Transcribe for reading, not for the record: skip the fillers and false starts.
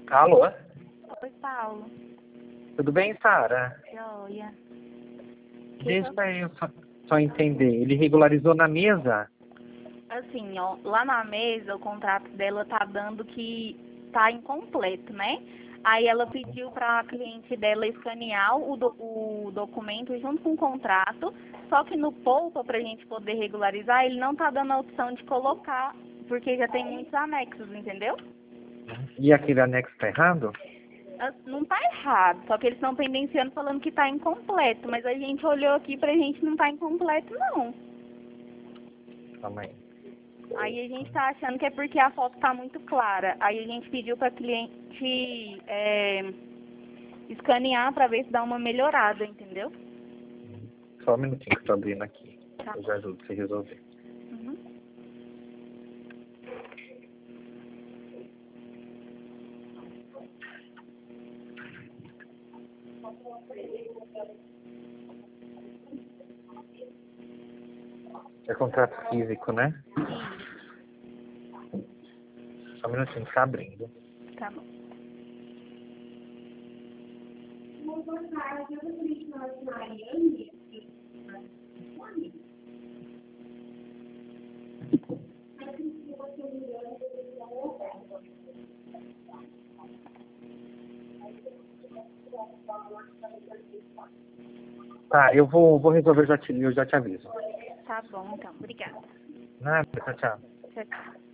Alô? Oi, Paulo. Tudo bem, Sara? Joia. Deixa eu só entender. Ele regularizou na mesa? Assim, ó, lá na mesa o contrato dela tá dando que tá incompleto, né? Aí ela pediu para a cliente dela escanear o documento junto com o contrato, só que no Poupa, para a gente poder regularizar, ele não tá dando a opção de colocar, porque já tem muitos anexos, entendeu? E aquele anexo tá errado? Não tá errado, só que eles estão pendenciando falando que tá incompleto, mas a gente olhou aqui pra gente não tá incompleto, não. Calma aí. Aí a gente tá achando que é porque a foto tá muito clara. Aí a gente pediu pra cliente escanear pra ver se dá uma melhorada, entendeu? Só um minutinho que eu tô abrindo aqui. Tá. Eu já ajudo você a resolver. Uhum. É contrato físico, né? Isso, Só um minutinho que tá abrindo. tá bom. Tá, eu vou resolver, eu já te aviso. Tá bom, então. Obrigada. Nada, tchau, tchau. Tchau, tchau.